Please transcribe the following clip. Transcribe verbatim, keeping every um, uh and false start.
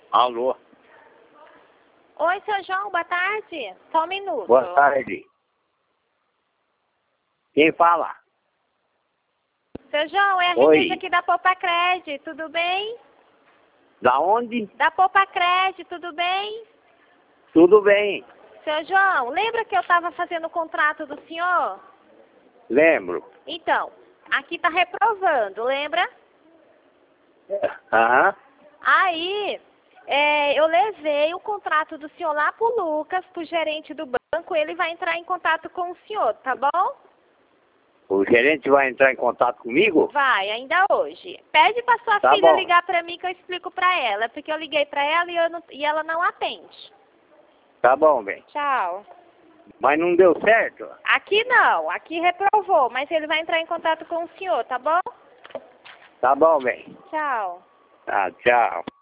Alô? Oi, seu João, boa tarde. Só um minuto. Boa tarde. Quem fala? Seu João, é a Oi. Renilde aqui da Popacred, tudo bem? Da onde? Da Popacred, tudo bem? Tudo bem. Seu João, lembra que eu estava fazendo o contrato do senhor? Lembro. Então, aqui tá reprovando, lembra? Aham. Aí, é, eu levei o contrato do senhor lá pro Lucas, pro gerente do banco, ele vai entrar em contato com o senhor, tá bom? O gerente vai entrar em contato comigo? Vai, ainda hoje. Pede pra sua Tá filha bom. ligar pra mim que eu explico pra ela, porque eu liguei pra ela e, eu não- e ela não atende. Tá bom, bem. Tchau. Mas não deu certo? Aqui não, aqui reprovou, mas ele vai entrar em contato com o senhor, tá bom? Tá bom, bem. Tchau. Tá, tchau.